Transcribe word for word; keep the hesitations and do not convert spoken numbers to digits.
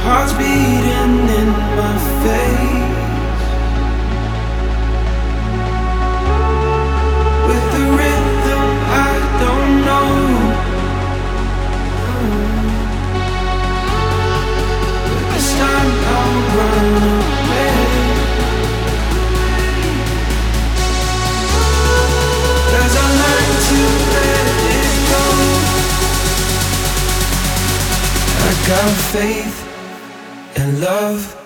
heart's beating in my face. With the rhythm I don't know. But this time I'll run away. 'Cause I learned to let it go. I got faith and love.